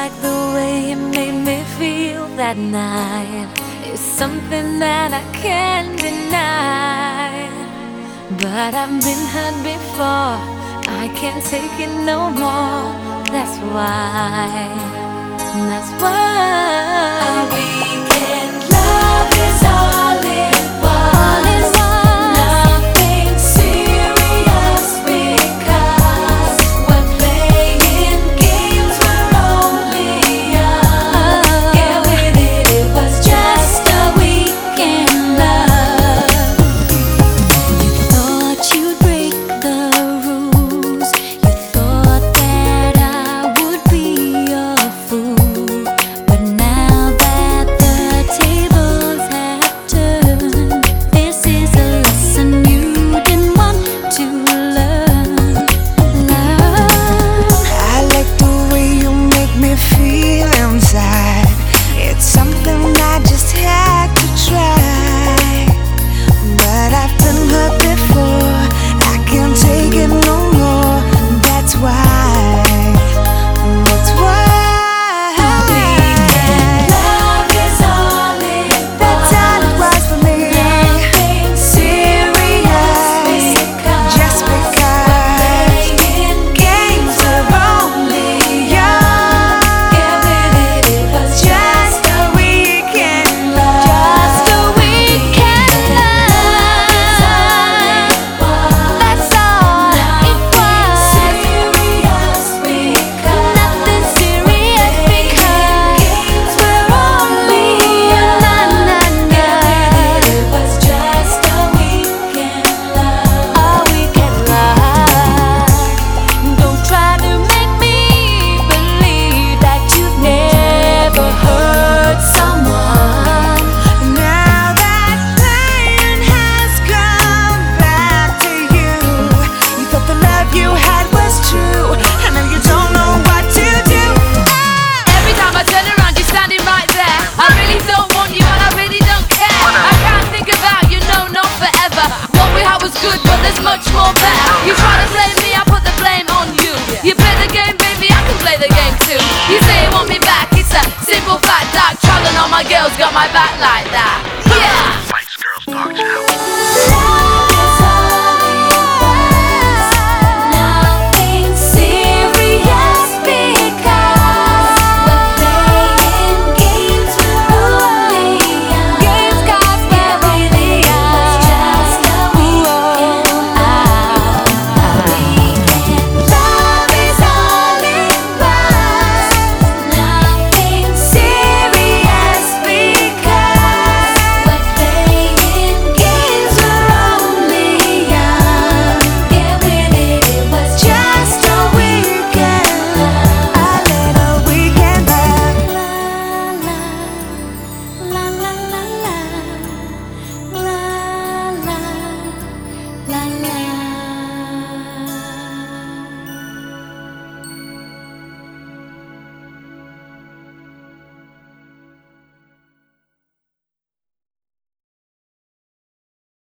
like the way it made me feel that night. It's something that I can't deny. But I've been hurt before, I can't take it no more. That's why, that's why a weekend love is all it was. Nothing serious because we're playing games, we're only young. Get with it, it was just a weekend love. You thought you'd break the rules, you thought that I would be your fool. But now that the tables have turned, this is a lesson you didn't want to learn. I like the way you make me feel inside. It's something I just had to try. But I've been hurt before, I can't take it no more. That's why, that's why Love is all it was. that's all it was for me. Nothing serious Just because games are only young. Get with it, it was Just a weekend love. just a weekend love. That's all it was. Serious because nothing serious because we're only young. It was just a weekend love. A weekend love. Don't try to make me believe that you've never hurt someone. Now that pain has come back to you, you thought the love you had was true, and now you don't know what to do. Every time I turn around, you're standing right there. I really don't want you and I really don't care. I can't think about you, no, not forever. What we had was good, but there's much more better. You try to blame me, I put the blame on you. You play the game, baby, I can play the game too. You say you want me back, it's a simple fact that traveling on my girls got my back like that. Yeah. Spice Girls talk.